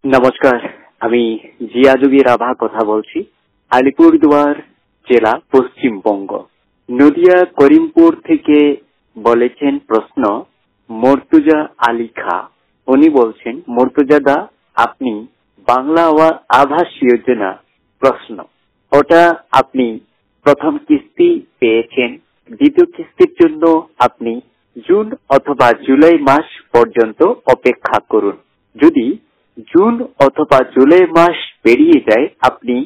নমস্কার, আমি জিয়াজুগি রাভা কথা বলছি, আলিপুরদুয়ার জেলা, পশ্চিমবঙ্গ। নদিয়া করিমপুর থেকে বলেছেন প্রশ্ন মর্তুজা আলী খা। উনি বলছেন, মর্তুজা দা, আপনি বাংলা আবাস যোজনা প্রশ্ন, ওটা আপনি প্রথম কিস্তি পেয়েছেন, দ্বিতীয় কিস্তির জন্য আপনি জুন অথবা জুলাই মাস পর্যন্ত অপেক্ষা করুন। যদি জুন অথবা জুলাই মাস পেরিয়ে যায়, আপনি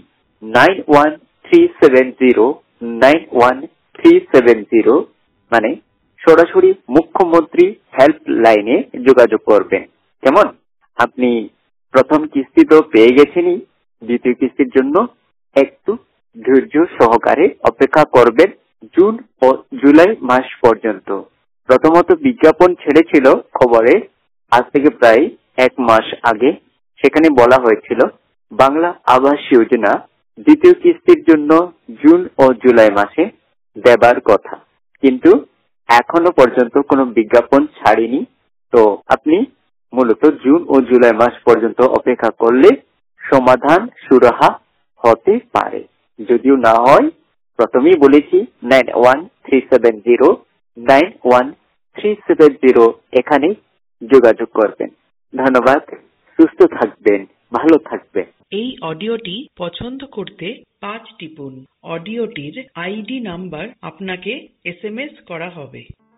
9137091370 মানে সরাসরি মুখ্যমন্ত্রী হেল্পলাইনে যোগাযোগ করবেন। কেমন? আপনি প্রথম কিস্তি তো পেয়ে গেছেনই, দ্বিতীয় কিস্তির জন্য একটু ধৈর্য সহকারে অপেক্ষা করবেন জুন ও জুলাই মাস পর্যন্ত। প্রথমত বিজ্ঞাপন ছেড়েছিল খবরে আজ থেকে প্রায় 1 মাস আগে। সেখানে বলা হয়েছিল বাংলা আবাস যোজনা দ্বিতীয় কিস্তির জন্য জুন ও জুলাই মাসে দেবার কথা, কিন্তু এখনো পর্যন্ত কোনো বিজ্ঞাপন ছাড়েনি। তো আপনি মূলত জুন ও জুলাই মাস পর্যন্ত অপেক্ষা করলে সমাধান সুরাহা হতে পারে। যদিও না হয়, প্রথমেই বলেছি 9137091370 এখানে যোগাযোগ করবেন। ধন্যবাদ, সুস্থ থাকবেন, ভালো থাকবেন। এই অডিওটি পছন্দ করতে 5 টিপুন। অডিওটির আইডি নাম্বার আপনাকে SMS করা হবে।